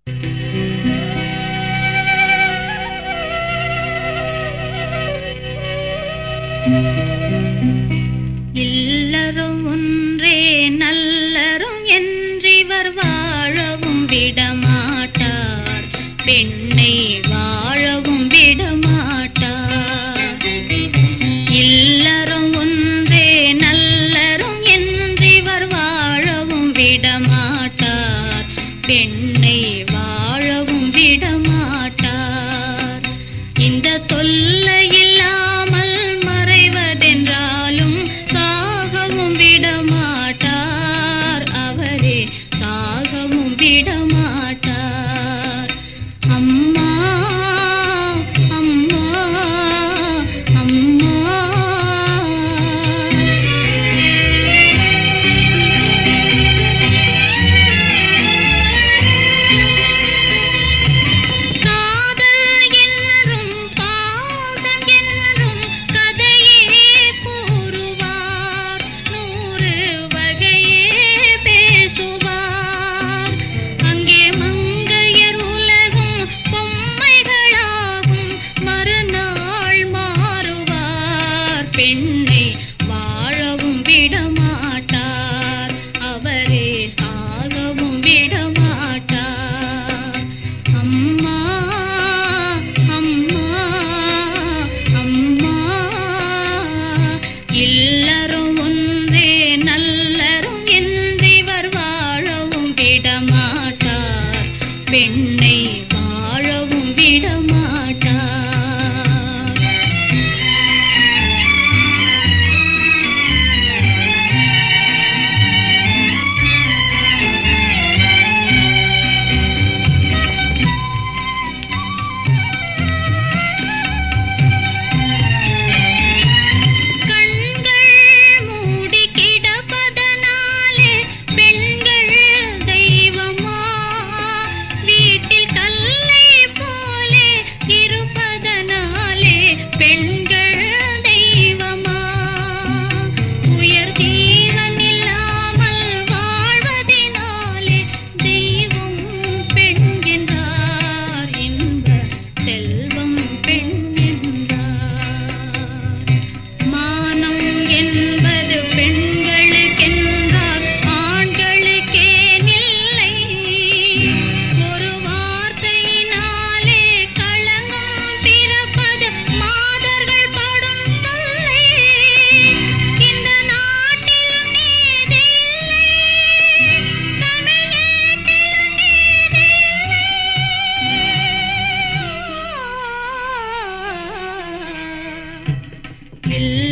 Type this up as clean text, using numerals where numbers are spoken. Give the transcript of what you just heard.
இல்லரும் ஒன்றே நல்லரும் என்றிவர் வாழவும் விடமாட்டார், பெண்ணை வாழவும் விடமாட்டார். இல்லரும் ஒன்றே நல்லரும் என்றிவர் வாழவும் விடமாட்டார், பெண்ணை வாழவும் விடமாட்டார். இந்த தொல்லையில்லாமல் மறைவதென்றாலும் சாகவும் விடமாட்டார், அவரே சாகவும் விடமாட்டார். அம்மா அம்மா அம்மா, காதல் என்றும் பாதம் என்றும் கதையே கூறுவார், 100 வகையே பேசுவார். அங்கே மங்கையர் உலகும் பொம்மைகளாகும், மறுநாள் மாறுவார், பெண்ணை வாழவும் விடமாட்டார், அவரே சாகவும் விடமாட்டார். அம்மா அம்மா அம்மா, இல்லரும் ஒன்றே நல்லரும் என்றிவர் வாழவும் விடமாட்டார், பெண்ணை வாழவும் விடமாட்டார். கண்கள் மூடி கிடப்பதனாலே பெண்கள் தெய்வமா, வீட்டில் கல்லை போலே இருப்பதனாலே பெண்கள் தெய்வமா, உயர் ஜீவன் இல்லாமல் வாழ்வதினாலே தெய்வம் பெண் என்றார், இன்ப செல்வம் பெண் என்றார். மானம் என்பது பெண்களுக்கென்றால் ஆண்களுக்கேனில்லை, ஒரு வார்த்தையினாலே களங்கம் பிறப்பது மாதர்கள் படும் தொல்லை, இந்த நாட்டில் நீதி இல்லை, தமிழேட்டில் நீதி இல்லை.